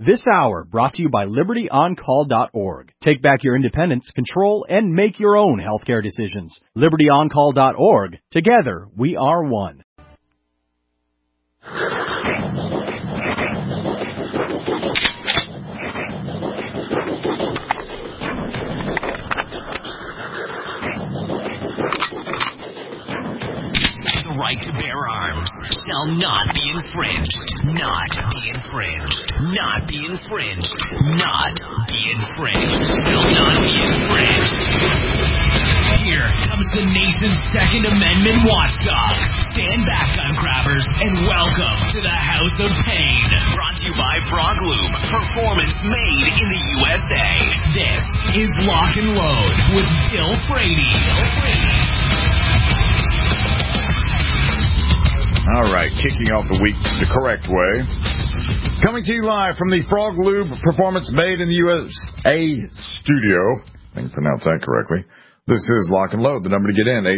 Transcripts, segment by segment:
This hour brought to you by LibertyOnCall.org. Take back your independence, control, and make your own healthcare decisions. LibertyOnCall.org. Together, we are one. The right to bear arms shall not be infringed. Not be infringed. Not be infringed. Not be infringed. Shall not be infringed. Here comes the nation's Second Amendment watchdog. Stand back, gun grabbers, and welcome to the House of Pain. Brought to you by Frog Lube. Performance made in the USA. This is Lock and Load with Bill Frady. All right, kicking off the week the correct way. Coming to you live from the Frog Lube Performance Made in the USA studio. I think I pronounced that correctly. This is Lock and Load. The number to get in,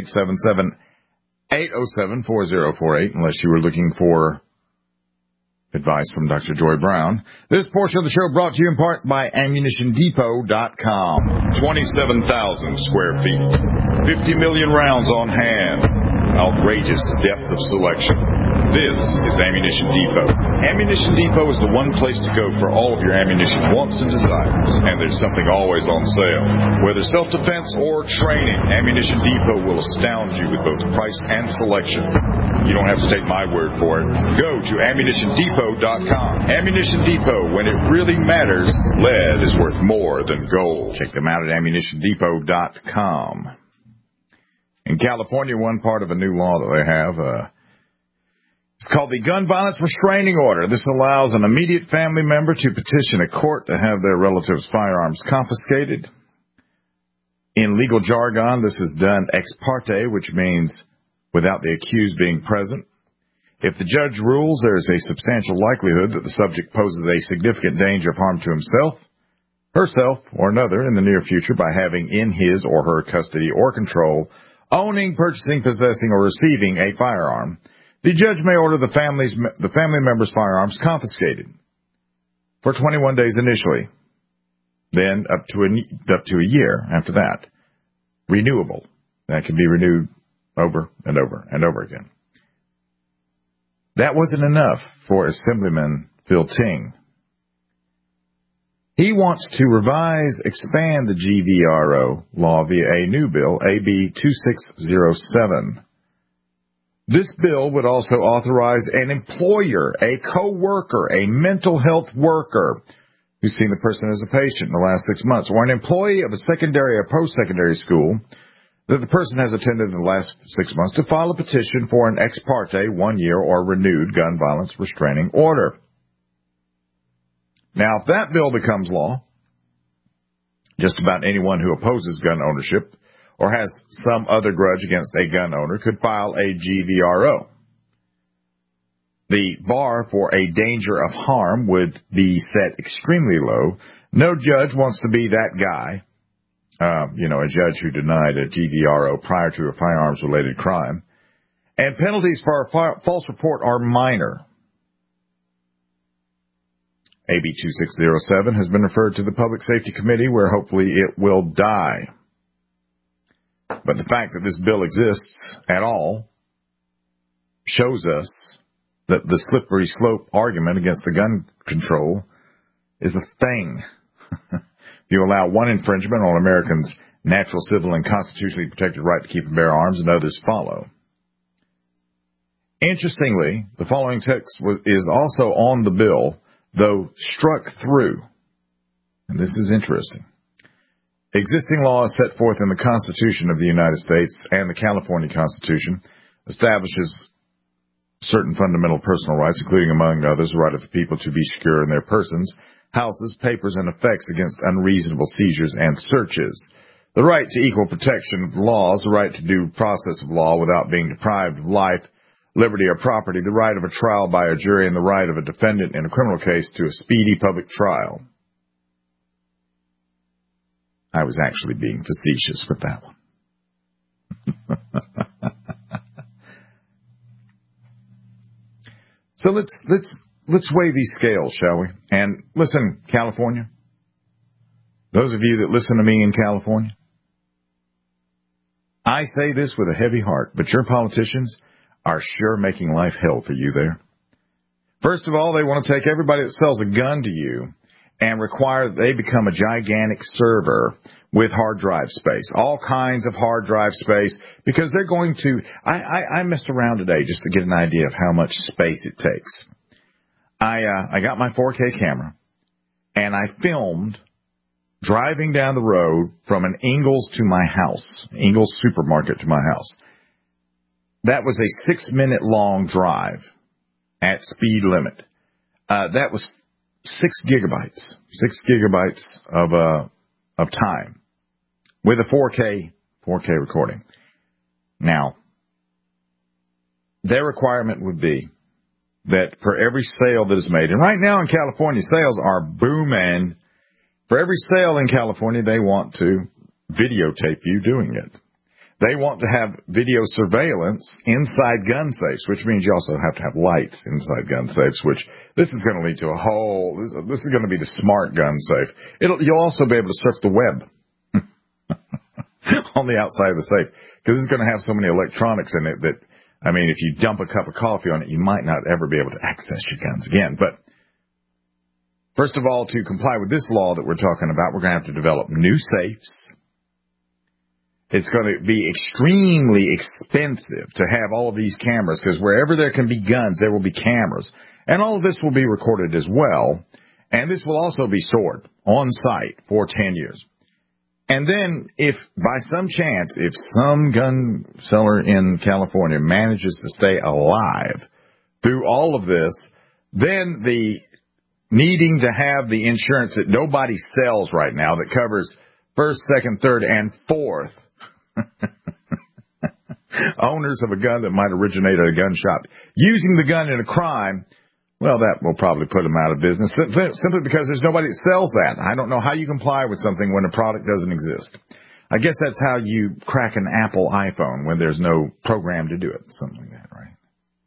877-807-4048, unless you were looking for advice from Dr. Joy Brown. This portion of the show brought to you in part by AmmunitionDepot.com. 27,000 square feet. 50 million rounds on hand. Outrageous depth of selection. This is Ammunition Depot. Ammunition Depot is the one place to go for all of your ammunition wants and desires. And there's something always on sale. Whether self-defense or training, Ammunition Depot will astound you with both price and selection. You don't have to take my word for it. Go to AmmunitionDepot.com. Ammunition Depot, when it really matters, lead is worth more than gold. Check them out at AmmunitionDepot.com. In California, one part of a new law that they have, it's called the Gun Violence Restraining Order. This allows an immediate family member to petition a court to have their relative's firearms confiscated. In legal jargon, this is done ex parte, which means without the accused being present. If the judge rules there is a substantial likelihood that the subject poses a significant danger of harm to himself, herself, or another in the near future by having in his or her custody or control, owning, purchasing, possessing, or receiving a firearm, the judge may order the family member's firearms confiscated for 21 days initially, then up to a year after that. Renewable. That can be renewed over and over and over again. That wasn't enough for Assemblyman Phil Ting. He wants to expand the GVRO law via a new bill, AB 2607. This bill would also authorize an employer, a co-worker, a mental health worker who's seen the person as a patient in the last 6 months, or an employee of a secondary or post-secondary school that the person has attended in the last 6 months to file a petition for an ex parte 1 year or renewed gun violence restraining order. Now, if that bill becomes law, just about anyone who opposes gun ownership or has some other grudge against a gun owner could file a GVRO. The bar for a danger of harm would be set extremely low. No judge wants to be that guy, a judge who denied a GVRO prior to a firearms-related crime. And penalties for a false report are minor. AB 2607 has been referred to the Public Safety Committee, where hopefully it will die. But the fact that this bill exists at all shows us that the slippery slope argument against the gun control is a thing. If you allow one infringement on Americans' natural, civil, and constitutionally protected right to keep and bear arms, and others follow. Interestingly, the following text is also on the bill, though struck through. And this is interesting. Existing law set forth in the Constitution of the United States and the California Constitution establishes certain fundamental personal rights, including, among others, the right of the people to be secure in their persons, houses, papers, and effects against unreasonable seizures and searches. The right to equal protection of laws, the right to due process of law without being deprived of life, liberty, or property, the right of a trial by a jury, and the right of a defendant in a criminal case to a speedy public trial. I was actually being facetious with that one. So let's let's weigh these scales, shall we? And listen, California, those of you that listen to me in California, I say this with a heavy heart, but your politicians are sure making life hell for you there. First of all, they want to take everybody that sells a gun to you and require that they become a gigantic server with hard drive space, all kinds of hard drive space, because they're going to, I messed around today just to get an idea of how much space it takes. I got my 4K camera, and I filmed driving down the road from an Ingles to my house, Ingles supermarket to my house. That was a 6-minute long drive at speed limit. That was 6 gigabytes of time with a 4K recording. Now, their requirement would be that for every sale that is made, and right now in California, sales are booming. For every sale in California, they want to videotape you doing it. They want to have video surveillance inside gun safes, which means you also have to have lights inside gun safes, which this is going to lead to a whole, this is going to be the smart gun safe. You'll also be able to surf the web on the outside of the safe, because it's going to have so many electronics in it that, I mean, if you dump a cup of coffee on it, you might not ever be able to access your guns again. But first of all, to comply with this law that we're talking about, we're going to have to develop new safes. It's going to be extremely expensive to have all of these cameras, because wherever there can be guns, there will be cameras. And all of this will be recorded as well. And this will also be stored on site for 10 years. And then if by some chance, if some gun seller in California manages to stay alive through all of this, then the needing to have the insurance that nobody sells right now that covers first, second, third, and fourth owners of a gun that might originate at a gun shop using the gun in a crime, well, that will probably put them out of business simply because there's nobody that sells that. I don't know how you comply with something when a product doesn't exist. I guess that's how you crack an Apple iPhone when there's no program to do it, something like that, right?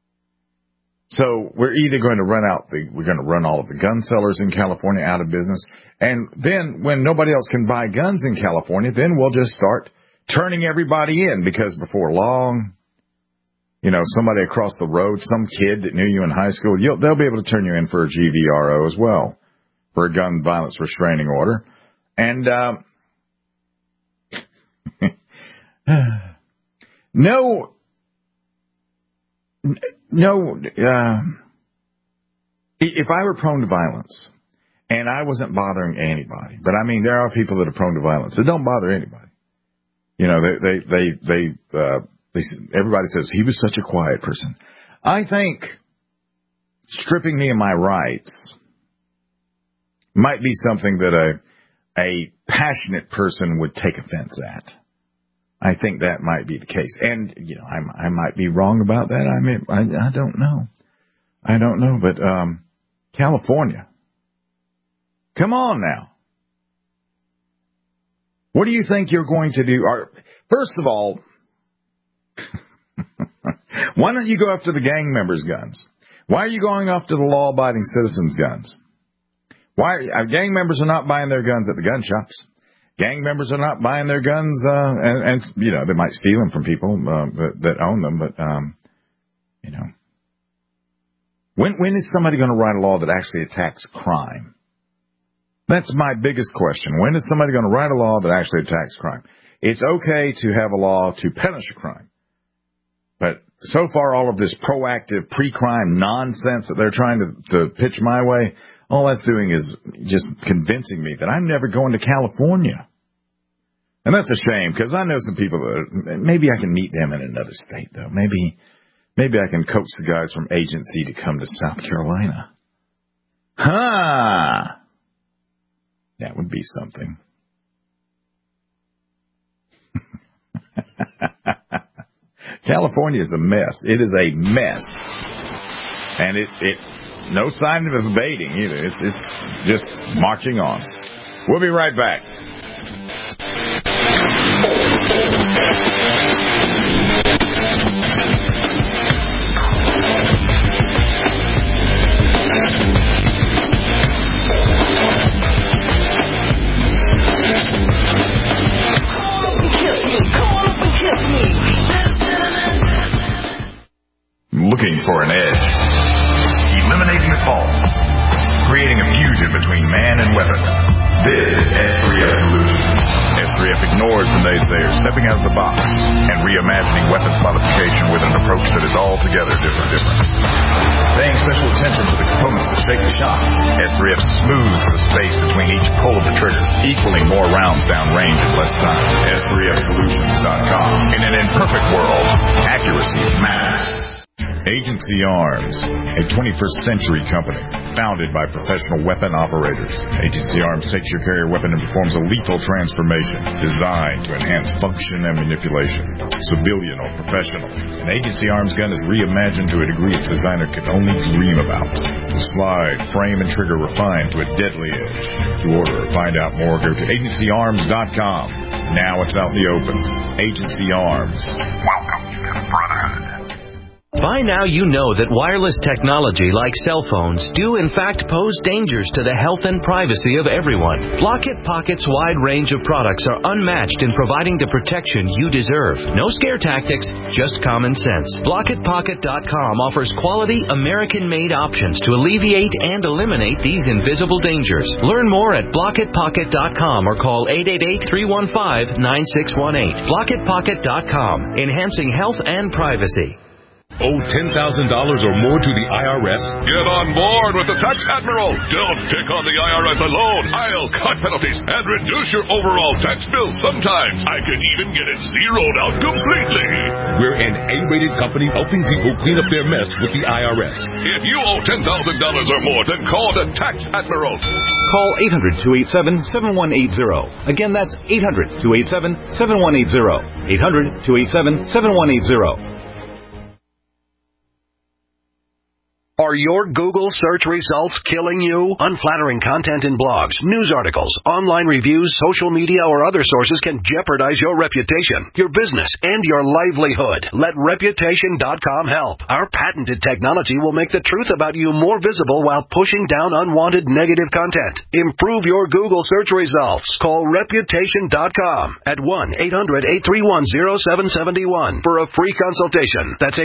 So we're either going to we're going to run all of the gun sellers in California out of business, and then when nobody else can buy guns in California, then we'll just start turning everybody in, because before long, you know, somebody across the road, some kid that knew you in high school, they'll be able to turn you in for a GVRO as well, for a gun violence restraining order. And if I were prone to violence and I wasn't bothering anybody, but I mean, there are people that are prone to violence that don't bother anybody. You know, everybody says he was such a quiet person. I think stripping me of my rights might be something that a passionate person would take offense at. I think that might be the case. And, you know, I might be wrong about that. I mean, I don't know. I don't know. But California, come on now. What do you think you're going to do? First of all, why don't you go after the gang members' guns? Why are you going after the law-abiding citizens' guns? Gang members are not buying their guns at the gun shops. Gang members are not buying their guns, and you know, they might steal them from people that own them, but you know, when is somebody going to write a law that actually attacks crime? That's my biggest question. When is somebody going to write a law that actually attacks crime? It's okay to have a law to punish a crime, but so far all of this proactive pre-crime nonsense that they're trying to pitch my way, all that's doing is just convincing me that I'm never going to California. And that's a shame, because I know some people that maybe I can meet them in another state, though. Maybe I can coax the guys from agency to come to South Carolina. That would be something. California is a mess. It is a mess. And it no sign of abating either. It's just marching on. We'll be right back. fusion between man and weapon. This is S3F Solutions. S3F ignores the naysayers, stepping out of the box and reimagining weapons modification with an approach that is altogether different. Paying special attention to the components that shake the shot, S3F smooths the space between each pull of the trigger, equaling more rounds downrange in less time. S3FSolutions.com. In an imperfect world, accuracy matters. Agency Arms, a 21st century company founded by professional weapon operators. Agency Arms takes your carrier weapon and performs a lethal transformation designed to enhance function and manipulation. Civilian or professional, an Agency Arms gun is reimagined to a degree its designer could only dream about. The slide, frame, and trigger refined to a deadly edge. To order or find out more, go to agencyarms.com. Now it's out in the open. Agency Arms. Welcome to the Brotherhood. By now you know that wireless technology like cell phones do in fact pose dangers to the health and privacy of everyone. Blockit Pocket's wide range of products are unmatched in providing the protection you deserve. No scare tactics, just common sense. BlockitPocket.com offers quality American-made options to alleviate and eliminate these invisible dangers. Learn more at BlockitPocket.com or call 888-315-9618. BlockitPocket.com, enhancing health and privacy. Owe $10,000 or more to the IRS? Get on board with the Tax Admiral. Don't pick on the IRS alone. I'll cut penalties and reduce your overall tax bill. Sometimes I can even get it zeroed out completely. We're an A-rated company helping people clean up their mess with the IRS. If you owe $10,000 or more, then call the Tax Admiral. Call 800-287-7180. Again, that's 800-287-7180. 800-287-7180. Are your Google search results killing you? Unflattering content in blogs, news articles, online reviews, social media, or other sources can jeopardize your reputation, your business, and your livelihood. Let Reputation.com help. Our patented technology will make the truth about you more visible while pushing down unwanted negative content. Improve your Google search results. Call Reputation.com at 1-800-831-0771 for a free consultation. That's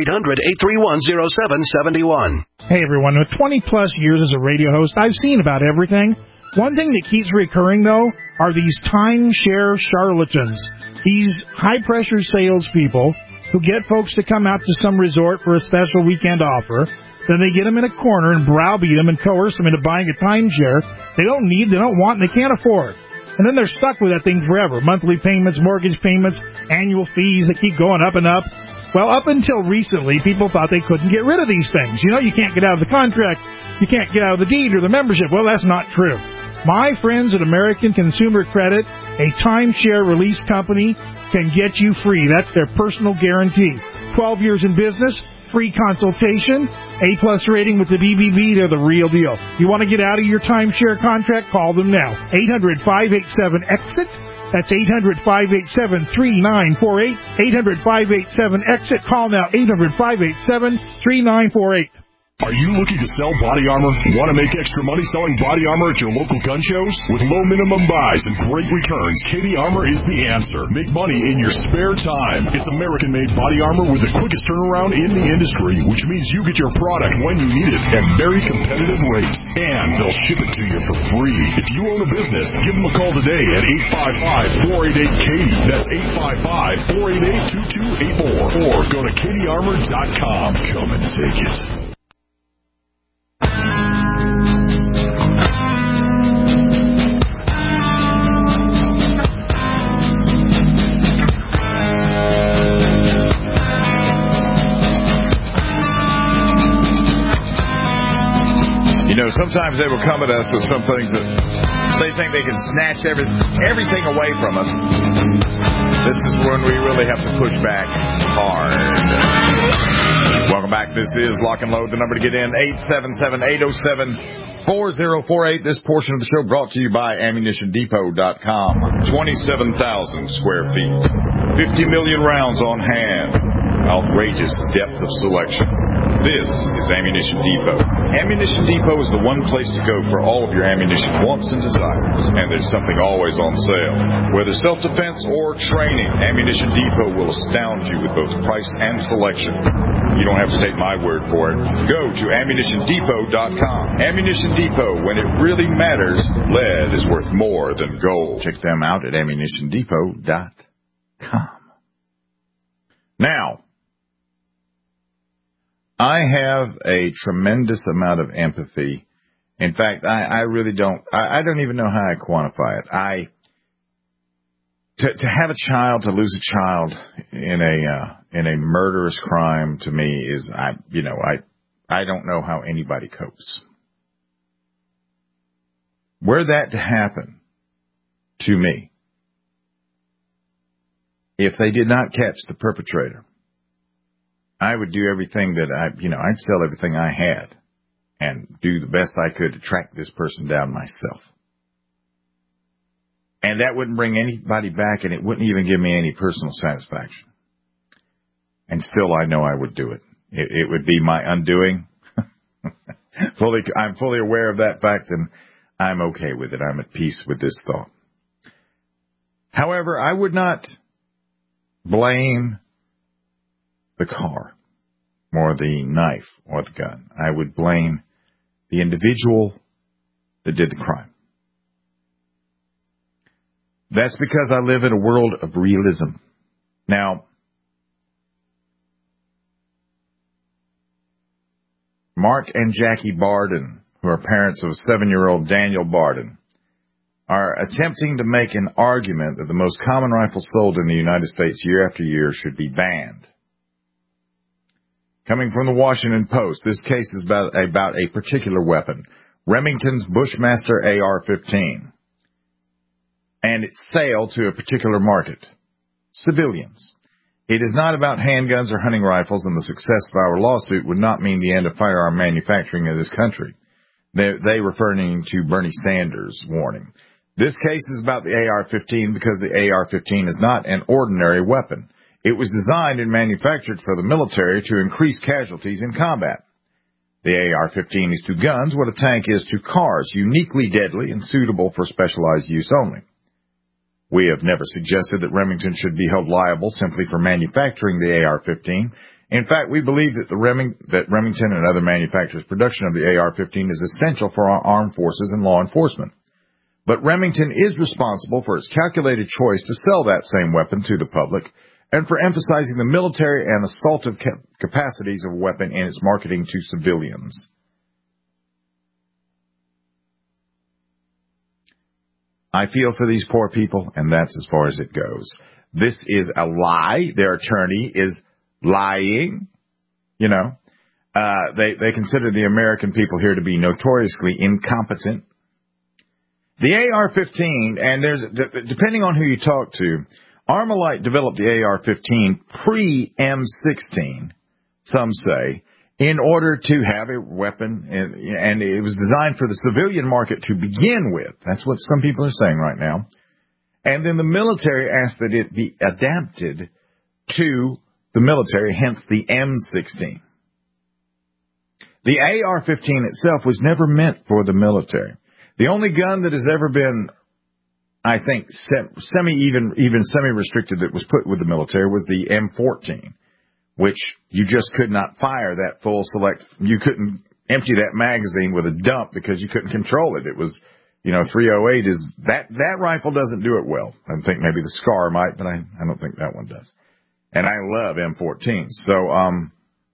800-831-0771. Hey everyone, with 20-plus years as a radio host, I've seen about everything. One thing that keeps recurring, though, are these timeshare charlatans. These high-pressure salespeople who get folks to come out to some resort for a special weekend offer. Then they get them in a corner and browbeat them and coerce them into buying a timeshare they don't need, they don't want, and they can't afford. And then they're stuck with that thing forever. Monthly payments, mortgage payments, annual fees that keep going up and up. Well, up until recently, people thought they couldn't get rid of these things. You know, you can't get out of the contract, you can't get out of the deed or the membership. Well, that's not true. My friends at American Consumer Credit, a timeshare release company, can get you free. That's their personal guarantee. 12 years in business, free consultation, A-plus rating with the BBB, they're the real deal. You want to get out of your timeshare contract? Call them now. 800-587-EXIT. That's 800-587-3948. 800-587-EXIT. Call now, 800-587-3948. Are you looking to sell body armor? Want to make extra money selling body armor at your local gun shows? With low minimum buys and great returns, Katie Armor is the answer. Make money in your spare time. It's American-made body armor with the quickest turnaround in the industry, which means you get your product when you need it at very competitive rates. And they'll ship it to you for free. If you own a business, give them a call today at 855-488-KATIE. That's 855-488-2284. Or go to KatieArmor.com. Come and take it. You know, sometimes they will come at us with some things that they think they can snatch everything away from us. This is when we really have to push back hard. Welcome back. This is Lock and Load. The number to get in, 877-807-4048. This portion of the show brought to you by AmmunitionDepot.com. 27,000 square feet. 50 million rounds on hand. outrageous depth of selection. This is Ammunition Depot. Ammunition Depot is the one place to go for all of your ammunition wants and desires, and there's something always on sale. Whether self-defense or training, Ammunition Depot will astound you with both price and selection. You don't have to take my word for it. Go to AmmunitionDepot.com. Ammunition Depot, when it really matters, lead is worth more than gold. Check them out at AmmunitionDepot.com. Now, I have a tremendous amount of empathy. In fact, I really don't. I don't even know how I quantify it. To have a child, to lose a child in a murderous crime, to me is I don't know how anybody copes. Were that to happen to me, if they did not catch the perpetrator, I would do everything that I'd sell everything I had and do the best I could to track this person down myself. And that wouldn't bring anybody back, and it wouldn't even give me any personal satisfaction. And still, I know I would do it. It would be my undoing. I'm fully aware of that fact, and I'm okay with it. I'm at peace with this thought. However, I would not blame the car or the knife or the gun. I would blame the individual that did the crime. That's because I live in a world of realism. Now, Mark and Jackie Barden, who are parents of 7-year-old Daniel Barden, are attempting to make an argument that the most common rifle sold in the United States year after year should be banned. Coming from the Washington Post, this case is about a particular weapon, Remington's Bushmaster AR-15, and its sale to a particular market, civilians. It is not about handguns or hunting rifles, and the success of our lawsuit would not mean the end of firearm manufacturing in this country. They referring to Bernie Sanders' warning. This case is about the AR-15 because the AR-15 is not an ordinary weapon. It was designed and manufactured for the military to increase casualties in combat. The AR-15 is to guns what a tank is to cars, uniquely deadly and suitable for specialized use only. We have never suggested that Remington should be held liable simply for manufacturing the AR-15. In fact, we believe that Remington and other manufacturers' production of the AR-15 is essential for our armed forces and law enforcement. But Remington is responsible for its calculated choice to sell that same weapon to the public and for emphasizing the military and assaultive capacities of a weapon in its marketing to civilians. I feel for these poor people, and that's as far as it goes. This is a lie. Their attorney is lying. They consider the American people here to be notoriously incompetent. The AR-15, and depending on who you talk to, Armalite developed the AR-15 pre-M16, some say, in order to have a weapon, and it was designed for the civilian market to begin with. That's what some people are saying right now. And then the military asked that it be adapted to the military, hence the M16. The AR-15 itself was never meant for the military. The only gun that has ever been, I think, semi-restricted that was put with the military was the M14, which you just could not fire that full select. You couldn't empty that magazine with a dump because you couldn't control it. It was, 308 is, that rifle doesn't do it well. I think maybe the SCAR might, but I don't think that one does. And I love M14s. So,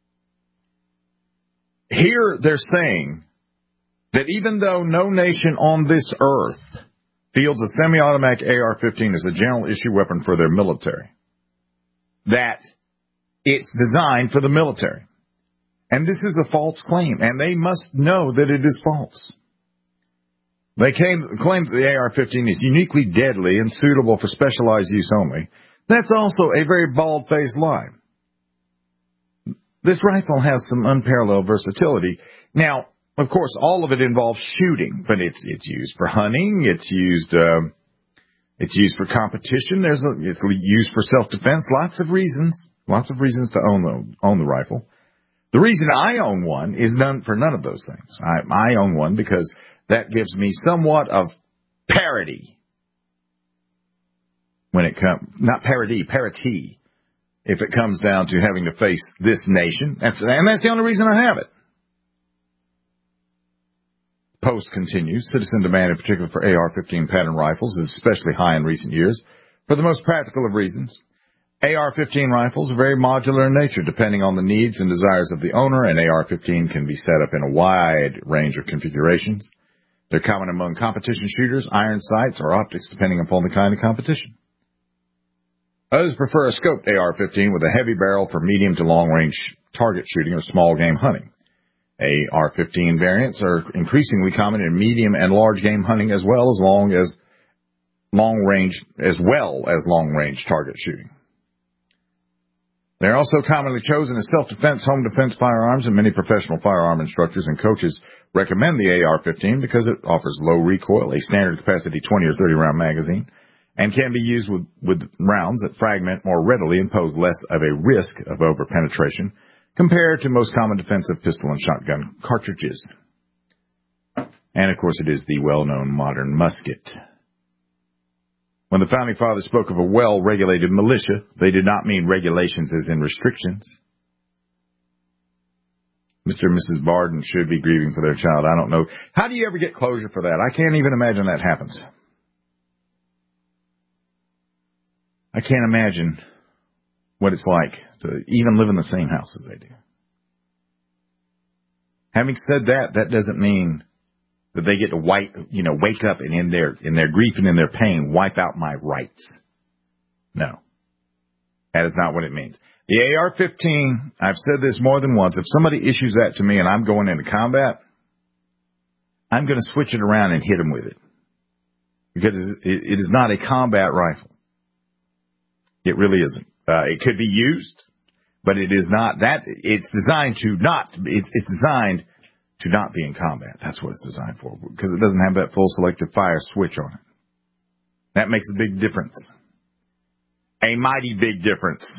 here they're saying that even though no nation on this earth fields a semi-automatic AR-15 as a general issue weapon for their military, that it's designed for the military. And this is a false claim, and they must know that it is false. They claim that the AR-15 is uniquely deadly and suitable for specialized use only. That's also a very bald-faced lie. This rifle has some unparalleled versatility. Now, of course, all of it involves shooting, but it's used for hunting. It's used It's used for competition. It's used for self-defense. Lots of reasons to own the rifle. The reason I own one is for none of those things. I own one because that gives me somewhat of parity when it comes, not parity, if it comes down to having to face this nation. That's the only reason I have it. Post continues. Citizen demand, in particular for AR-15 pattern rifles, is especially high in recent years for the most practical of reasons. AR-15 rifles are very modular in nature, depending on the needs and desires of the owner. An AR-15 can be set up in a wide range of configurations. They're common among competition shooters, iron sights, or optics, depending upon the kind of competition. Others prefer a scoped AR-15 with a heavy barrel for medium to long-range target shooting or small game hunting. AR-15 variants are increasingly common in medium and large game hunting as well as long-range target shooting. They're also commonly chosen as self-defense, home defense firearms, and many professional firearm instructors and coaches recommend the AR-15 because it offers low recoil, a standard capacity 20 or 30 round magazine, and can be used with rounds that fragment more readily and pose less of a risk of over-penetration compared to most common defensive pistol and shotgun cartridges. And, of course, it is the well-known modern musket. When the Founding Fathers spoke of a well-regulated militia, they did not mean regulations as in restrictions. Mr. and Mrs. Barden should be grieving for their child. I don't know. How do you ever get closure for that? I can't even imagine that happens. I can't imagine what it's like to even live in the same house as they do. Having said that, that doesn't mean that they get to wake up and in their grief and in their pain, wipe out my rights. No. That is not what it means. The AR-15, I've said this more than once, if somebody issues that to me and I'm going into combat, I'm going to switch it around and hit them with it. Because it is not a combat rifle. It really isn't. It could be used, but it is not that. It's designed to not be in combat. That's what it's designed for, because it doesn't have that full selective fire switch on it. That makes a big difference. A mighty big difference.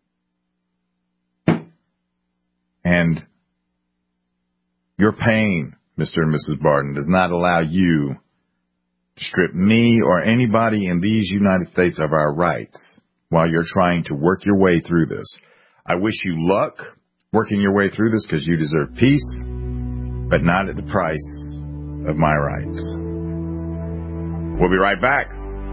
And your pain, Mr. and Mrs. Barden, does not allow you to strip me or anybody in these United States of our rights while you're trying to work your way through this. I wish you luck working your way through this because you deserve peace, but not at the price of my rights. We'll be right back.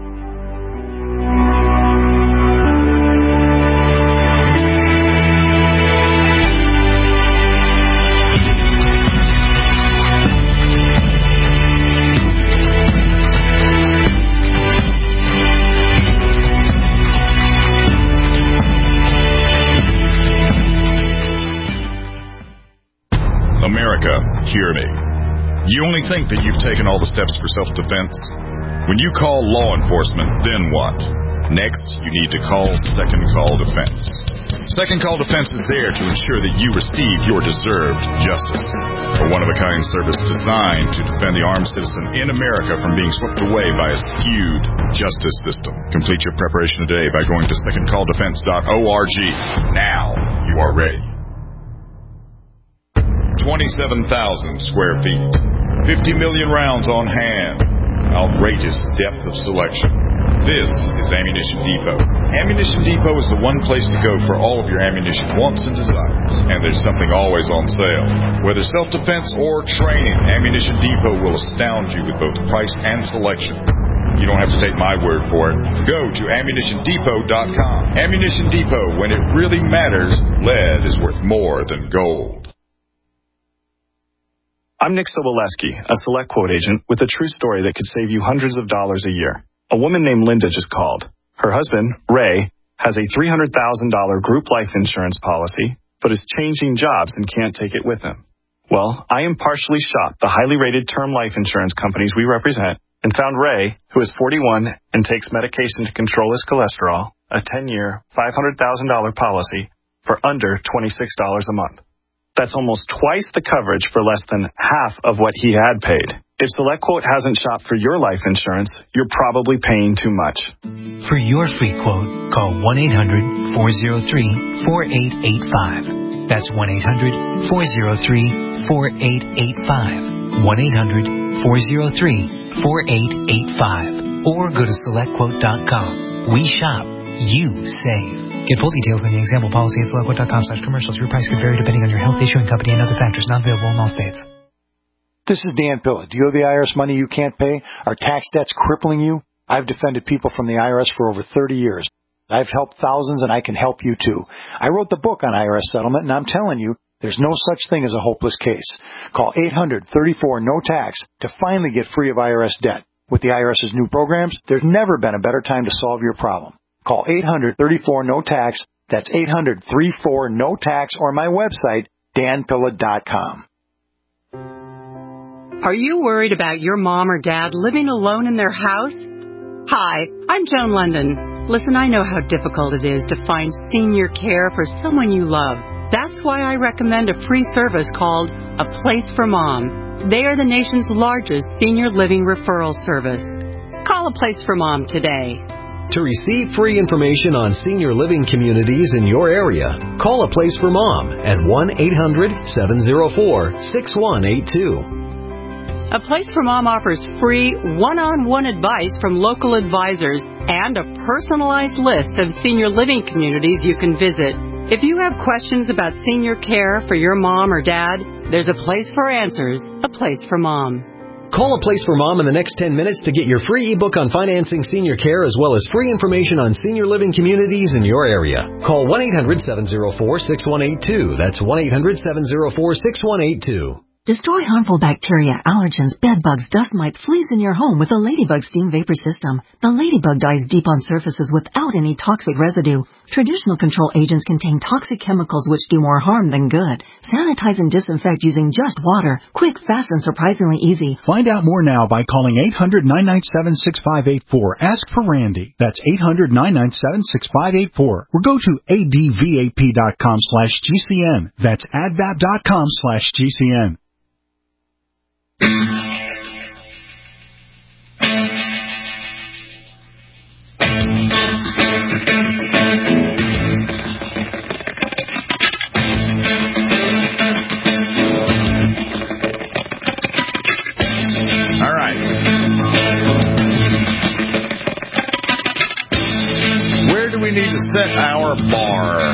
America, hear me. You only think that you've taken all the steps for self-defense? When you call law enforcement, then what? Next, you need to call Second Call Defense. Second Call Defense is there to ensure that you receive your deserved justice. A one-of-a-kind service designed to defend the armed citizen in America from being swept away by a skewed justice system. Complete your preparation today by going to secondcalldefense.org. Now you are ready. 27,000 square feet, 50 million rounds on hand, outrageous depth of selection. This is Ammunition Depot. Ammunition Depot is the one place to go for all of your ammunition wants and desires, and there's something always on sale. Whether self-defense or training, Ammunition Depot will astound you with both price and selection. You don't have to take my word for it. Go to AmmunitionDepot.com. Ammunition Depot, when it really matters, lead is worth more than gold. I'm Nick Soboleski, a Select Quote agent with a true story that could save you hundreds of dollars a year. A woman named Linda just called. Her husband, Ray, has a $300,000 group life insurance policy, but is changing jobs and can't take it with him. Well, I impartially shopped the highly rated term life insurance companies we represent and found Ray, who is 41 and takes medication to control his cholesterol, a 10-year, $500,000 policy for under $26 a month. That's almost twice the coverage for less than half of what he had paid. If SelectQuote hasn't shopped for your life insurance, you're probably paying too much. For your free quote, call 1-800-403-4885. That's 1-800-403-4885. 1-800-403-4885. Or go to SelectQuote.com. We shop. You save. Get full details on the example policy at SelectQuote.com/commercials. Your price could vary depending on your health, issuing company, and other factors not available in all states. This is Dan Pilla. Do you owe the IRS money you can't pay? Are tax debts crippling you? I've defended people from the IRS for over 30 years. I've helped thousands, and I can help you too. I wrote the book on IRS settlement, and I'm telling you, there's no such thing as a hopeless case. Call 800-34-NO-TAX to finally get free of IRS debt. With the IRS's new programs, there's never been a better time to solve your problem. Call 800-34-NO-TAX. That's 800-34-NO-TAX, or my website, danpilla.com. Are you worried about your mom or dad living alone in their house? Hi, I'm Joan London. Listen, I know how difficult it is to find senior care for someone you love. That's why I recommend a free service called A Place for Mom. They are the nation's largest senior living referral service. Call A Place for Mom today. To receive free information on senior living communities in your area, call A Place for Mom at 1-800-704-6182. A Place for Mom offers free one-on-one advice from local advisors and a personalized list of senior living communities you can visit. If you have questions about senior care for your mom or dad, there's a place for answers, A Place for Mom. Call A Place for Mom in the next 10 minutes to get your free ebook on financing senior care as well as free information on senior living communities in your area. Call 1-800-704-6182. That's 1-800-704-6182. Destroy harmful bacteria, allergens, bedbugs, dust mites, fleas in your home with the Ladybug Steam Vapor System. The Ladybug dies deep on surfaces without any toxic residue. Traditional control agents contain toxic chemicals which do more harm than good. Sanitize and disinfect using just water. Quick, fast, and surprisingly easy. Find out more now by calling 800-997-6584. Ask for Randy. That's 800-997-6584. Or go to advap.com/GCN. That's advap.com/GCN. All right. Where do we need to set our bar?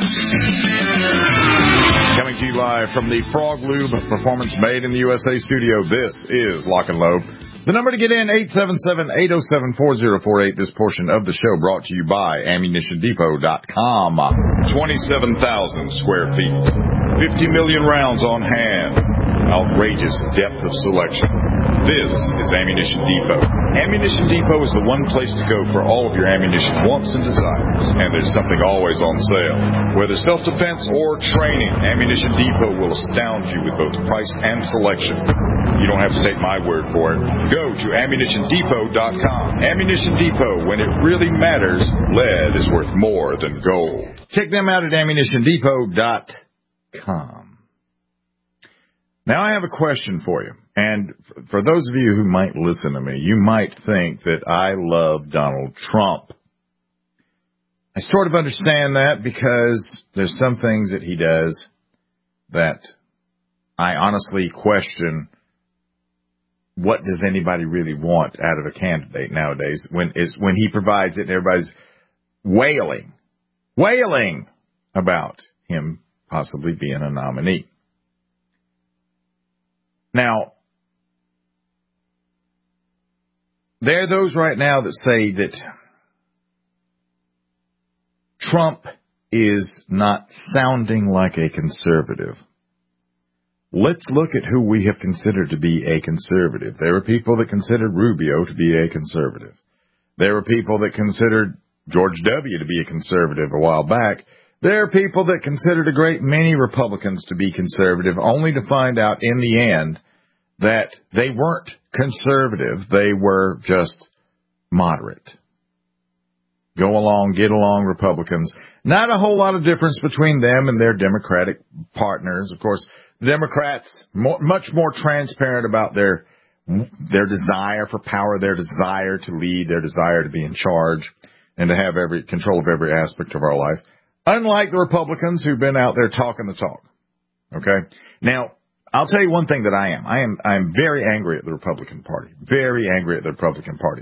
Coming to you live from the Frog Lube Performance Made in the USA studio, this is Lock and Load. The number to get in, 877-807-4048. This portion of the show brought to you by AmmunitionDepot.com. 27,000 square feet. 50 million rounds on hand. Outrageous depth of selection. This is Ammunition Depot. Ammunition Depot is the one place to go for all of your ammunition wants and desires. And there's something always on sale. Whether self-defense or training, Ammunition Depot will astound you with both price and selection. You don't have to take my word for it. Go to AmmunitionDepot.com. Ammunition Depot, when it really matters, lead is worth more than gold. Check them out at AmmunitionDepot.com. Now I have a question for you. And for those of you who might listen to me, you might think that I love Donald Trump. I sort of understand that because there's some things that he does that I honestly question. What does anybody really want out of a candidate nowadays when he provides it and everybody's wailing about him possibly being a nominee? Now, there are those right now that say that Trump is not sounding like a conservative. Let's look at who we have considered to be a conservative. There are people that considered Rubio to be a conservative. There are people that considered George W. to be a conservative a while back. There are people that considered a great many Republicans to be conservative, only to find out in the end that they weren't conservative. They were just moderate. Go along, get along Republicans. Not a whole lot of difference between them and their Democratic partners. Of course, The Democrats, much more transparent about their desire for power, their desire to lead, their desire to be in charge, and to have control of every aspect of our life. Unlike the Republicans who've been out there talking the talk. Okay? Now, I'll tell you one thing that I am very angry at the Republican Party. Very angry at the Republican Party.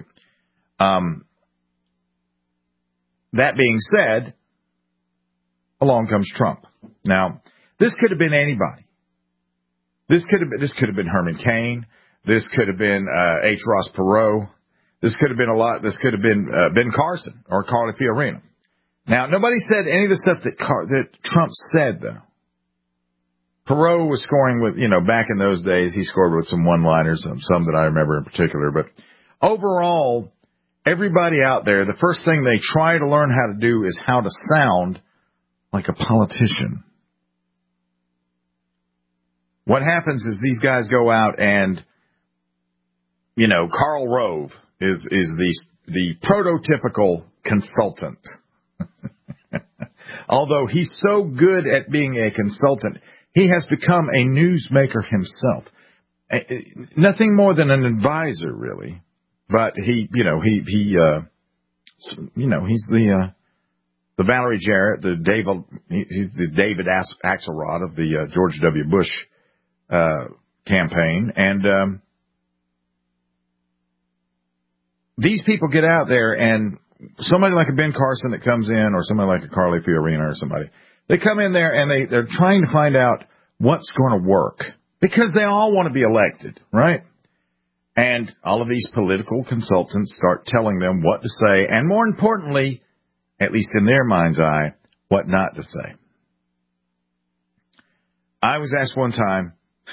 That being said, along comes Trump. Now, this could have been anybody. This could have been Herman Cain. This could have been H. Ross Perot. This could have been This could have been Ben Carson or Carly Fiorina. Now, nobody said any of the stuff that Trump said, though. Perot was scoring with, back in those days, he scored with some one-liners, some that I remember in particular. But overall, everybody out there, the first thing they try to learn how to do is how to sound like a politician. What happens is these guys go out and, Karl Rove is the prototypical consultant. Although he's so good at being a consultant, he has become a newsmaker himself. Nothing more than an advisor, really. But he's the Valerie Jarrett, he's the David Axelrod of the George W. Bush campaign. And these people get out there, and somebody like a Ben Carson that comes in, or somebody like a Carly Fiorina or somebody, they come in there and they're trying to find out what's going to work, because they all want to be elected, right? And all of these political consultants start telling them what to say, and more importantly, at least in their mind's eye, what not to say. I was asked one time,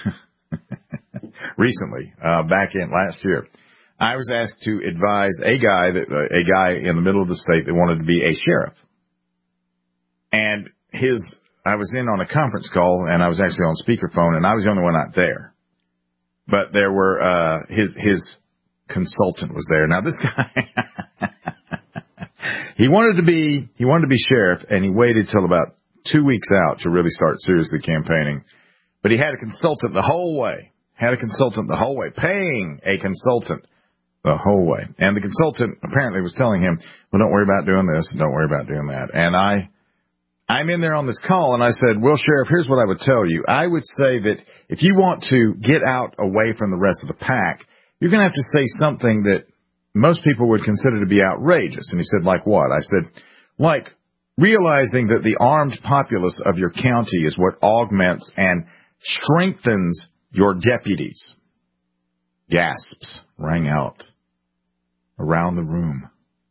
recently, back in last year, I was asked to advise a guy in the middle of the state that wanted to be a sheriff. And I was in on a conference call, and I was actually on speakerphone, and I was the only one not there. But there were, his consultant was there. Now this guy, he wanted to be sheriff, and he waited till about 2 weeks out to really start seriously campaigning. But he had a consultant the whole way, paying a consultant the whole way. And the consultant apparently was telling him, well, don't worry about doing this, and don't worry about doing that. And I'm in there on this call, and I said, well, Sheriff, here's what I would tell you. I would say that if you want to get out away from the rest of the pack, you're going to have to say something that most people would consider to be outrageous. And he said, like what? I said, like realizing that the armed populace of your county is what augments and strengthens your deputies. Gasps rang out around the room.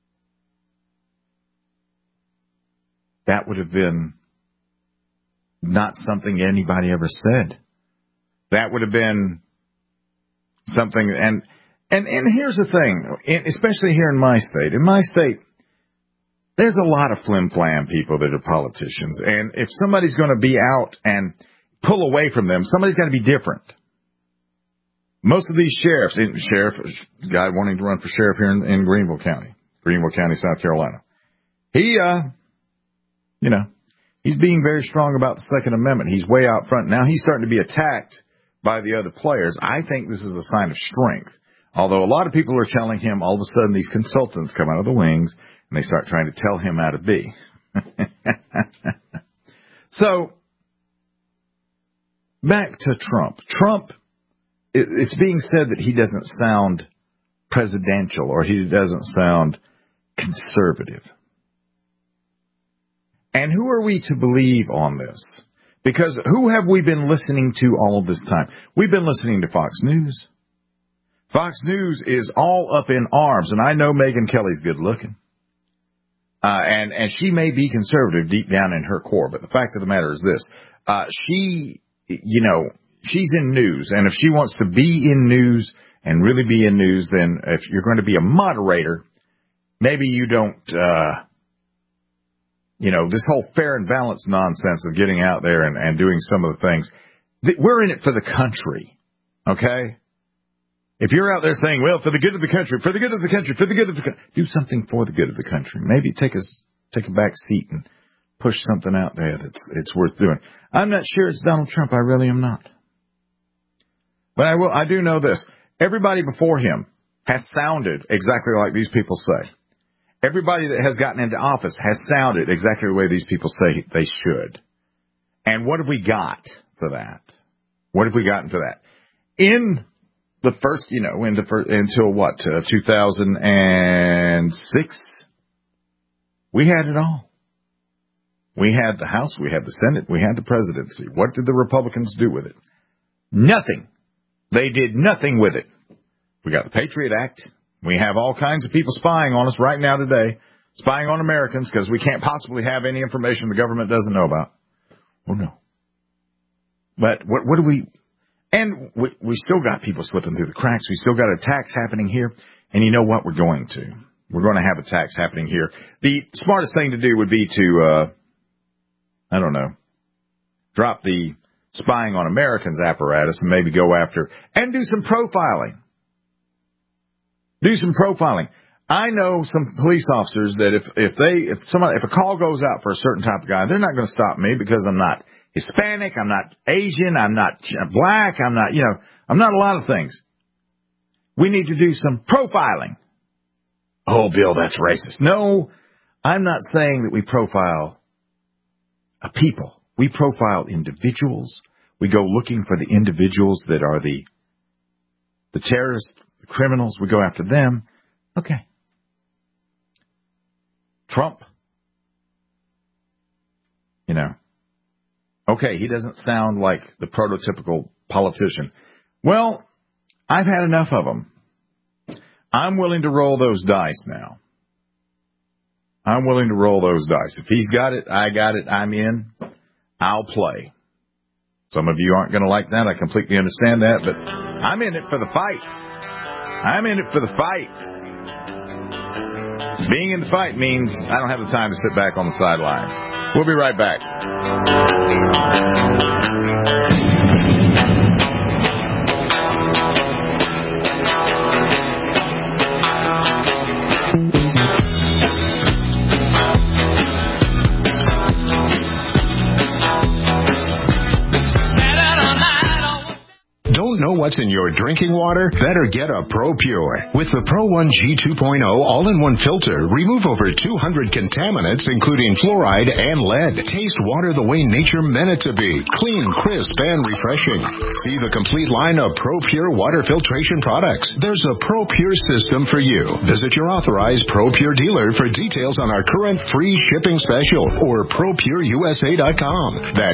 That would have been not something anybody ever said. That would have been something, and here's the thing, especially here in my state. In my state, there's a lot of flim-flam people that are politicians, and if somebody's going to be out and pull away from them, somebody's got to be different. Most of these sheriffs, guy wanting to run for sheriff here in Greenville County, South Carolina, he's being very strong about the Second Amendment. He's way out front. Now he's starting to be attacked by the other players. I think this is a sign of strength. Although a lot of people are telling him, all of a sudden these consultants come out of the wings and they start trying to tell him how to be. So, back to Trump. Trump, it's being said that he doesn't sound presidential, or he doesn't sound conservative. And who are we to believe on this? Because who have we been listening to all of this time? We've been listening to Fox News. Fox News is all up in arms, and I know Megyn Kelly's good looking. And she may be conservative deep down in her core, but the fact of the matter is this. She's in news, and if she wants to be in news and really be in news, then if you're going to be a moderator, maybe you don't, this whole fair and balanced nonsense of getting out there and doing some of the things. We're in it for the country, okay? If you're out there saying, well, for the good of the country, for the good of the country, for the good of the country, do something for the good of the country. Maybe take a back seat and push something out there it's worth doing. I'm not sure it's Donald Trump. I really am not. But I do know this. Everybody before him has sounded exactly like these people say. Everybody that has gotten into office has sounded exactly the way these people say they should. And what have we got for that? What have we gotten for that? In the first, until what, 2006, we had it all. We had the House, we had the Senate, we had the presidency. What did the Republicans do with it? Nothing. They did nothing with it. We got the Patriot Act. We have all kinds of people spying on us right now today, spying on Americans because we can't possibly have any information the government doesn't know about. Oh, no. But what do we... And we still got people slipping through the cracks. We still got attacks happening here. And you know what? We're going to have attacks happening here. The smartest thing to do would be to, drop the spying on Americans apparatus and maybe go after and do some profiling. Do some profiling. I know some police officers that if a call goes out for a certain type of guy, they're not going to stop me because I'm not Hispanic, I'm not Asian, I'm not black, I'm not a lot of things. We need to do some profiling. Oh, Bill, that's racist. No, I'm not saying that we profile a people. We profile individuals. We go looking for the individuals that are the terrorists, the criminals. We go after them. Okay. Trump. Okay, he doesn't sound like the prototypical politician. Well, I've had enough of them. I'm willing to roll those dice now. I'm willing to roll those dice. If he's got it, I got it, I'm in. I'll play. Some of you aren't going to like that. I completely understand that, but I'm in it for the fight. I'm in it for the fight. Being in the fight means I don't have the time to sit back on the sidelines. We'll be right back. Know what's in your drinking water? Better get a ProPure. With the Pro 1G 2.0 all-in-one filter, remove over 200 contaminants, including fluoride and lead. Taste water the way nature meant it to be. Clean, crisp, and refreshing. See the complete line of ProPure water filtration products. There's a ProPure system for you. Visit your authorized ProPure dealer for details on our current free shipping special or ProPureUSA.com. That's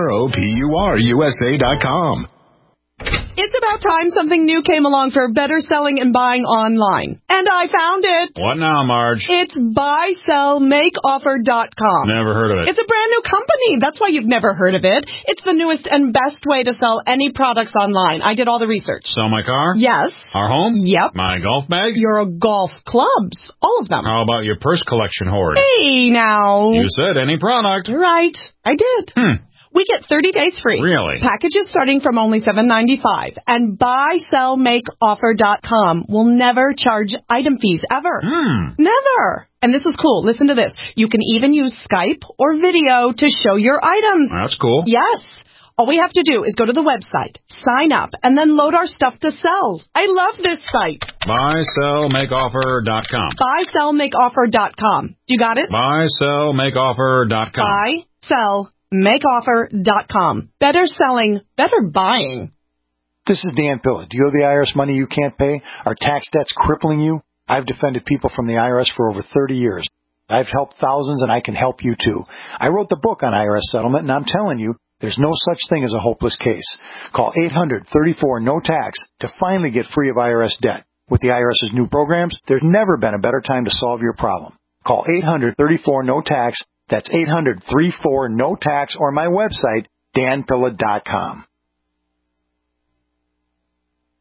ProPureUSA.com. It's about time something new came along for better selling and buying online. And I found it. What now, Marge? It's buysellmakeoffer.com. Never heard of it. It's a brand new company. That's why you've never heard of it. It's the newest and best way to sell any products online. I did all the research. Sell my car? Yes. Our home? Yep. My golf bag? Your golf clubs. All of them. How about your purse collection hoard? Hey, now. You said any product. Right. I did. We get 30 days free. Really? Packages starting from only $7.95. And buysellmakeoffer.com will never charge item fees ever. Never. And this is cool. Listen to this. You can even use Skype or video to show your items. That's cool. Yes. All we have to do is go to the website, sign up, and then load our stuff to sell. I love this site. Buysellmakeoffer.com. Buysellmakeoffer.com. You got it? Buysellmakeoffer.com. Buysellmakeoffer.com. Better selling, better buying. This is Dan Pilla. Do you owe the IRS money you can't pay? Are tax debts crippling you? I've defended people from the IRS for over 30 years. I've helped thousands, and I can help you too. I wrote the book on IRS settlement, and I'm telling you, there's no such thing as a hopeless case. Call 800-34-NO-TAX to finally get free of IRS debt. With the IRS's new programs, there's never been a better time to solve your problem. Call 800-34-NO-TAX. That's 800-34-NO-TAX or my website, danpilla.com.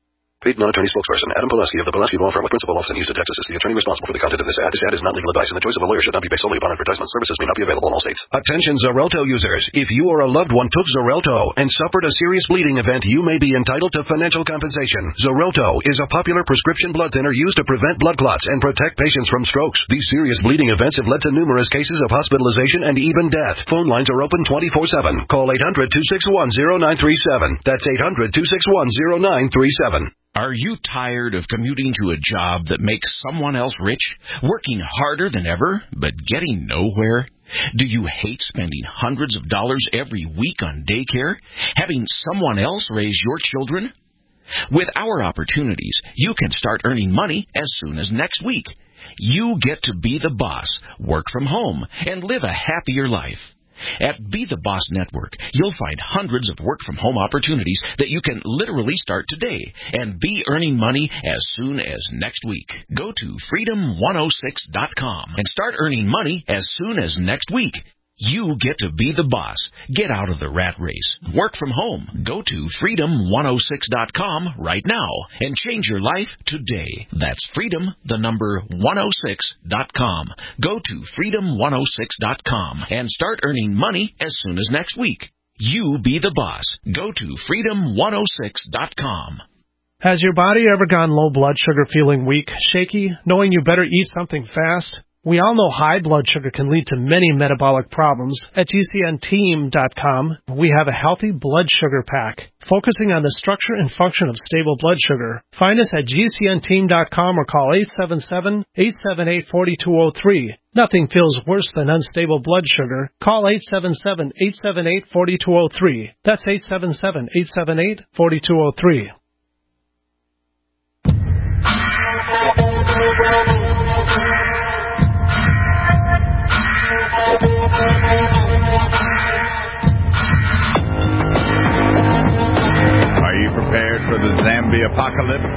Paid non-attorney spokesperson Adam Pileski of the Pileski Law Firm with principal office in Houston, Texas is the attorney responsible for the content of this ad. This ad is not legal advice, and the choice of a lawyer should not be based solely upon advertisement. Services may not be available in all states. Attention Xarelto users. If you or a loved one took Xarelto and suffered a serious bleeding event, you may be entitled to financial compensation. Xarelto is a popular prescription blood thinner used to prevent blood clots and protect patients from strokes. These serious bleeding events have led to numerous cases of hospitalization and even death. Phone lines are open 24/7. Call 800-261-0937. That's 800-261-0937. Are you tired of commuting to a job that makes someone else rich, working harder than ever, but getting nowhere? Do you hate spending hundreds of dollars every week on daycare, having someone else raise your children? With our opportunities, you can start earning money as soon as next week. You get to be the boss, work from home, and live a happier life. At Be the Boss Network, you'll find hundreds of work-from-home opportunities that you can literally start today and be earning money as soon as next week. Go to freedom106.com and start earning money as soon as next week. You get to be the boss. Get out of the rat race. Work from home. Go to freedom106.com right now and change your life today. That's freedom106.com. Go to freedom106.com and start earning money as soon as next week. You be the boss. Go to freedom106.com. Has your body ever gone low blood sugar, feeling weak, shaky, knowing you better eat something fast? We all know high blood sugar can lead to many metabolic problems. At GCNteam.com, we have a healthy blood sugar pack, focusing on the structure and function of stable blood sugar. Find us at GCNteam.com or call 877-878-4203. Nothing feels worse than unstable blood sugar. Call 877-878-4203. That's 877-878-4203. Are you prepared for the zombie apocalypse?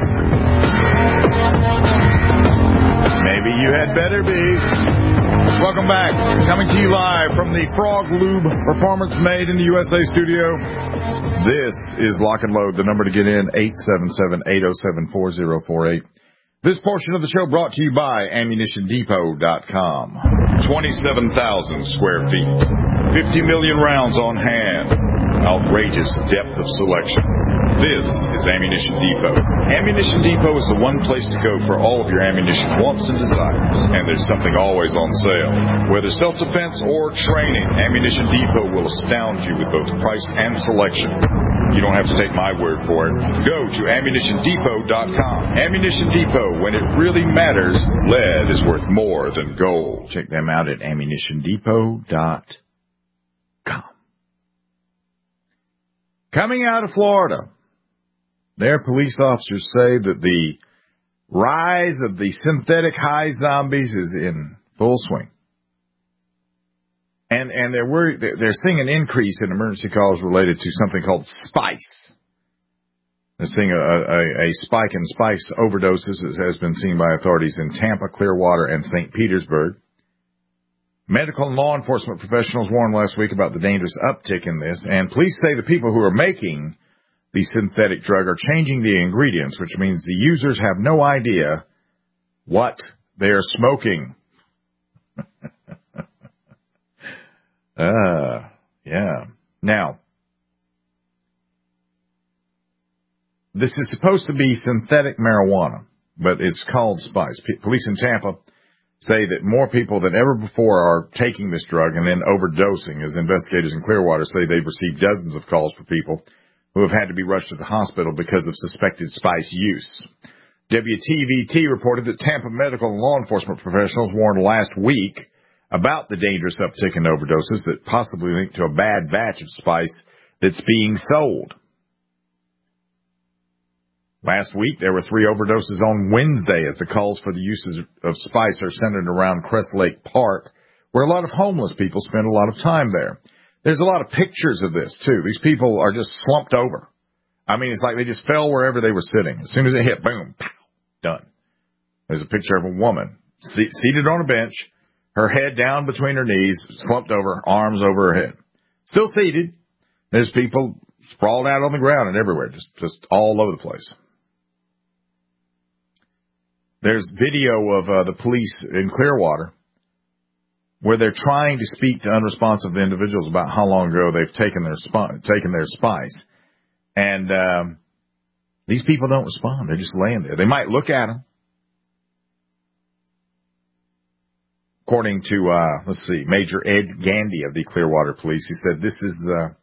Maybe you had better be. Welcome back. Coming to you live from the Frog Lube Performance Made in the USA studio. This is Lock and Load. The number to get in, 877-807-4048. This portion of the show brought to you by AmmunitionDepot.com. 27,000 square feet. 50 million rounds on hand. Outrageous depth of selection. This is Ammunition Depot. Ammunition Depot is the one place to go for all of your ammunition wants and desires. And there's something always on sale. Whether self-defense or training, Ammunition Depot will astound you with both price and selection. You don't have to take my word for it. Go to AmmunitionDepot.com. Ammunition Depot, when it really matters, lead is worth more than gold. Check them out at AmmunitionDepot.com. Coming out of Florida, their police officers say that the rise of the synthetic high zombies is in full swing. And they're worried, they're seeing an increase in emergency calls related to something called spice. They're seeing a spike in spice overdoses, as has been seen by authorities in Tampa, Clearwater, and St. Petersburg. Medical and law enforcement professionals warned last week about the dangerous uptick in this, and police say the people who are making the synthetic drug are changing the ingredients, which means the users have no idea what they're smoking. Yeah. Now, this is supposed to be synthetic marijuana, but it's called spice. Police in Tampa say that more people than ever before are taking this drug and then overdosing, as investigators in Clearwater say they've received dozens of calls for people who have had to be rushed to the hospital because of suspected spice use. WTVT reported that Tampa medical and law enforcement professionals warned last week about the dangerous uptick in overdoses that possibly link to a bad batch of spice that's being sold. Last week, there were 3 overdoses on Wednesday as the calls for the uses of spice are centered around Crest Lake Park, where a lot of homeless people spend a lot of time there. There's a lot of pictures of this, too. These people are just slumped over. I mean, it's like they just fell wherever they were sitting. As soon as it hit, boom, pow, done. There's a picture of a woman seated on a bench, her head down between her knees, slumped over, arms over her head. Still seated. There's people sprawled out on the ground and everywhere, just all over the place. There's video of the police in Clearwater where they're trying to speak to unresponsive individuals about how long ago they've taken their spice. And these people don't respond. They're just laying there. They might look at them. According to, Major Ed Gandy of the Clearwater Police, he said this is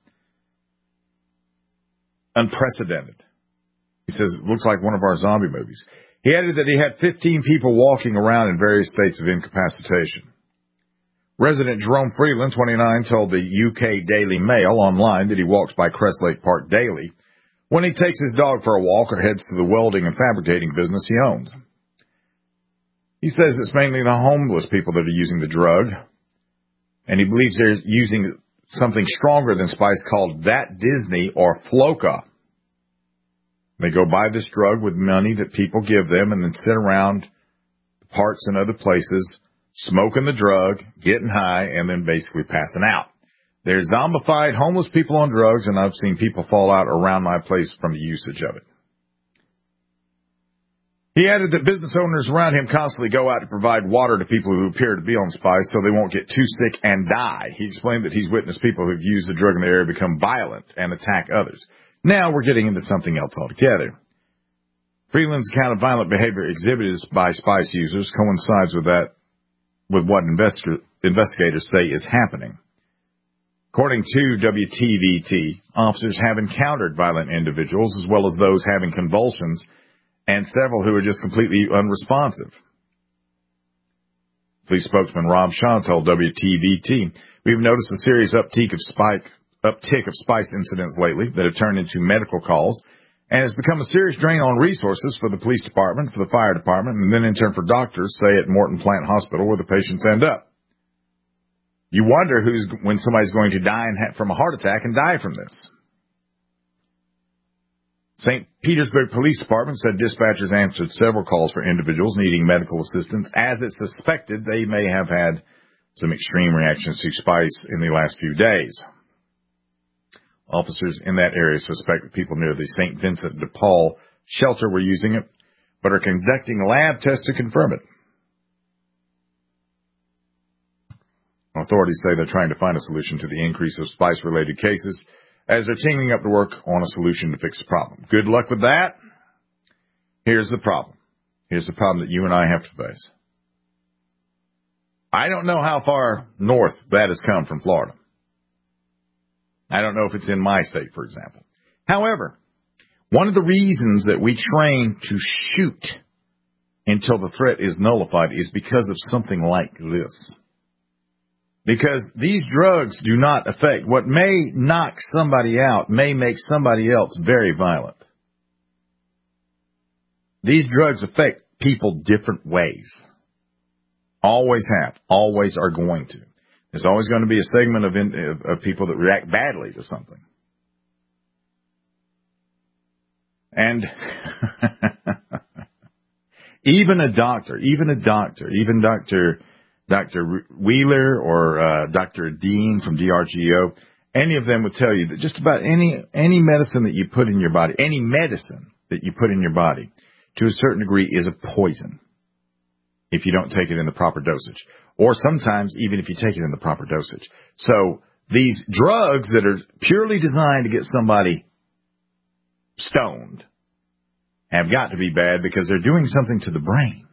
unprecedented. He says it looks like one of our zombie movies. He added that he had 15 people walking around in various states of incapacitation. Resident Jerome Freeland, 29, told the UK Daily Mail online that he walks by Crestlake Park daily when he takes his dog for a walk or heads to the welding and fabricating business he owns. He says it's mainly the homeless people that are using the drug, and he believes they're using something stronger than spice called That Disney or Floka. They go buy this drug with money that people give them and then sit around the parks and other places smoking the drug, getting high, and then basically passing out. There's zombified homeless people on drugs, and I've seen people fall out around my place from the usage of it. He added that business owners around him constantly go out to provide water to people who appear to be on spice so they won't get too sick and die. He explained that he's witnessed people who've used the drug in the area become violent and attack others. Now we're getting into something else altogether. Freeland's account of violent behavior exhibited by spice users coincides with what investigators say is happening. According to WTVT, officers have encountered violent individuals as well as those having convulsions and several who are just completely unresponsive. Police spokesman Rob Shaw told WTVT, "We've noticed a serious uptick of spice incidents lately that have turned into medical calls, and has become a serious drain on resources for the police department, for the fire department, and then in turn for doctors, say at Morton Plant Hospital, where the patients end up. You wonder when somebody's going to die from a heart attack and die from this." St. Petersburg Police Department said dispatchers answered several calls for individuals needing medical assistance, as it's suspected they may have had some extreme reactions to spice in the last few days. Officers in that area suspect that people near the St. Vincent de Paul shelter were using it, but are conducting lab tests to confirm it. Authorities say they're trying to find a solution to the increase of spice-related cases as they're teaming up to work on a solution to fix the problem. Good luck with that. Here's the problem. Here's the problem that you and I have to face. I don't know how far north that has come from Florida. I don't know if it's in my state, for example. However, one of the reasons that we train to shoot until the threat is nullified is because of something like this. Because these drugs do not affect. What may knock somebody out may make somebody else very violent. These drugs affect people different ways. Always have. Always are going to. There's always going to be a segment of people that react badly to something. And even Dr. Wheeler or Dr. Dean from DRGO, any of them would tell you that just about any medicine that you put in your body, any medicine that you put in your body, to a certain degree is a poison if you don't take it in the proper dosage. Or sometimes even if you take it in the proper dosage. So these drugs that are purely designed to get somebody stoned have got to be bad because they're doing something to the brain.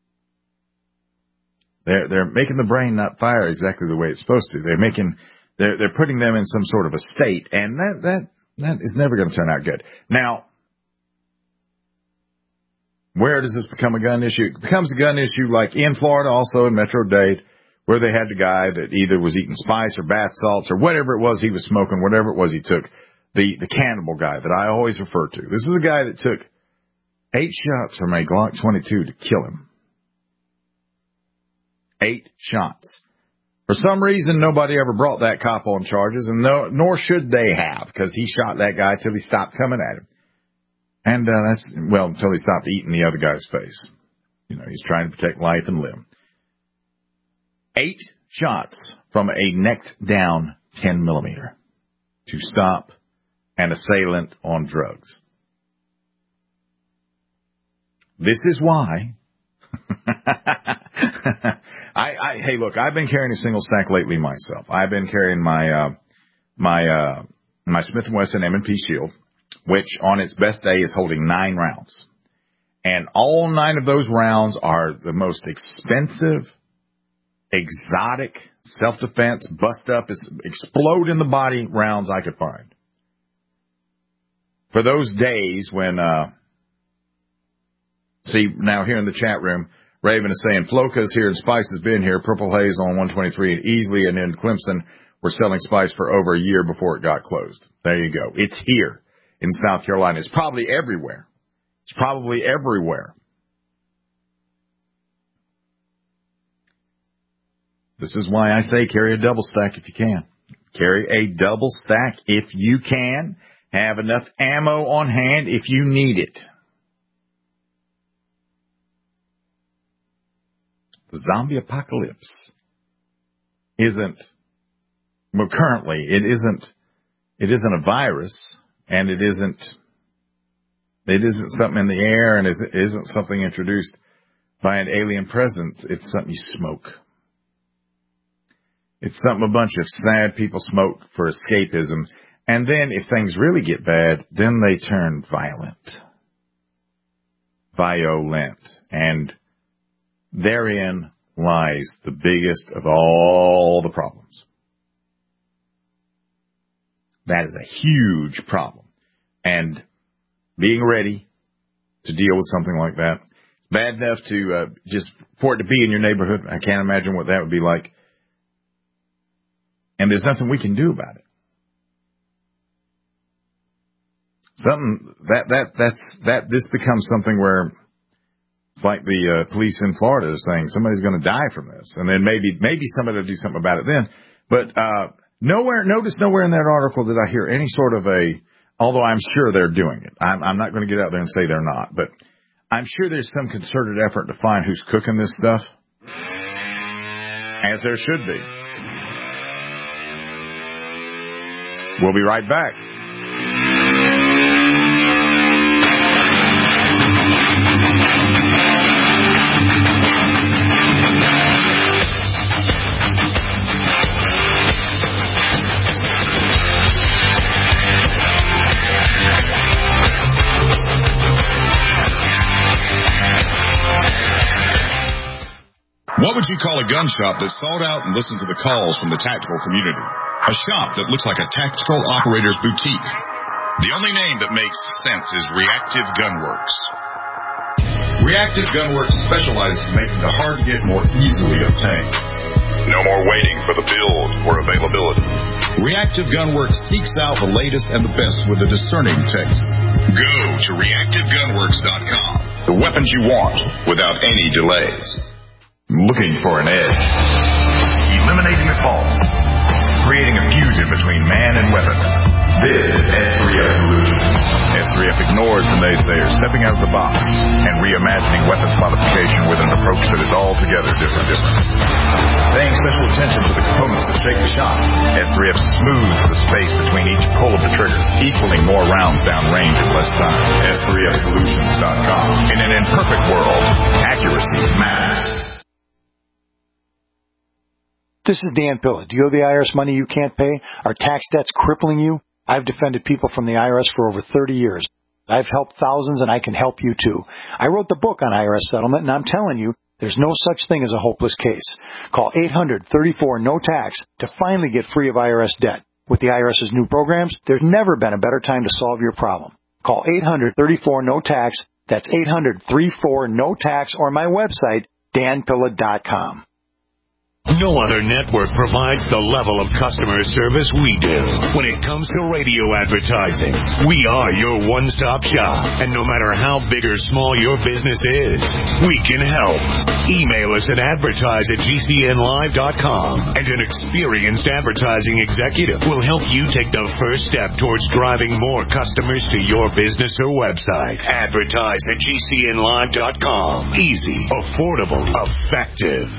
They're making the brain not fire exactly the way it's supposed to. They're putting them in some sort of a state, and that is never going to turn out good. Now, where does this become a gun issue? It becomes a gun issue like in Florida, also in Metro-Dade, where they had the guy that either was eating spice or bath salts or whatever it was he was smoking, whatever it was he took, the cannibal guy that I always refer to. This is the guy that took 8 shots from a Glock 22 to kill him. 8 shots. For some reason, nobody ever brought that cop on charges, and nor should they have, because he shot that guy till he stopped coming at him. And until he stopped eating the other guy's face. You know, he's trying to protect life and limb. 8 shots from a necked down 10 millimeter to stop an assailant on drugs. This is why Hey, look, I've been carrying a single stack lately myself. I've been carrying my Smith & Wesson M&P Shield, which on its best day is holding 9 rounds. And all 9 of those rounds are the most expensive, exotic, self-defense, bust up, explode in the body rounds I could find. For those days when, see, now here in the chat room, Raven is saying, Floca's here and Spice has been here. Purple Haze on 123 and Easley and in Clemson were selling Spice for over a year before it got closed. There you go. It's here in South Carolina. It's probably everywhere. It's probably everywhere. This is why I say carry a double stack if you can. Carry a double stack if you can. Have enough ammo on hand if you need it. The zombie apocalypse isn't, well, currently it isn't a virus, and it isn't something in the air, and it isn't something introduced by an alien presence. It's something you smoke. It's something a bunch of sad people smoke for escapism. And then if things really get bad, then they turn violent. And therein lies the biggest of all the problems. That is a huge problem. And being ready to deal with something like that, it's bad enough to just for it to be in your neighborhood. I can't imagine what that would be like. And there's nothing we can do about it. This becomes something where it's like the police in Florida are saying somebody's going to die from this, and then maybe somebody will do something about it then. But nowhere in that article did I hear any sort of although I'm sure they're doing it. I'm not going to get out there and say they're not, but I'm sure there's some concerted effort to find who's cooking this stuff, as there should be. We'll be right back. What would you call a gun shop that sought out and listened to the calls from the tactical community? A shop that looks like a tactical operator's boutique. The only name that makes sense is Reactive Gunworks. Reactive Gunworks specializes in making the hard-to-get more easily obtained. No more waiting for the build or availability. Reactive Gunworks seeks out the latest and the best with a discerning taste. Go to reactivegunworks.com. The weapons you want without any delays. Looking for an edge. Eliminating the faults. Creating a fusion between man and weapon. This is S3F Solutions. S3F ignores the naysayers, stepping out of the box and reimagining weapons modification with an approach that is altogether different. Paying special attention to the components that shake the shot, S3F smooths the space between each pull of the trigger, equaling more rounds downrange in less time. S3FSolutions.com. In an imperfect world, accuracy matters. This is Dan Pilla. Do you owe the IRS money you can't pay? Are tax debts crippling you? I've defended people from the IRS for over 30 years. I've helped thousands, and I can help you too. I wrote the book on IRS settlement, and I'm telling you, there's no such thing as a hopeless case. Call 800-34-NO-TAX to finally get free of IRS debt. With the IRS's new programs, there's never been a better time to solve your problem. Call 800-34-NO-TAX. That's 800-34-NO-TAX, or my website, danpilla.com. No other network provides the level of customer service we do. When it comes to radio advertising, we are your one-stop shop. And no matter how big or small your business is, we can help. Email us at advertise@gcnlive.com, and an experienced advertising executive will help you take the first step towards driving more customers to your business or website. Advertise@gcnlive.com. Easy, affordable, effective.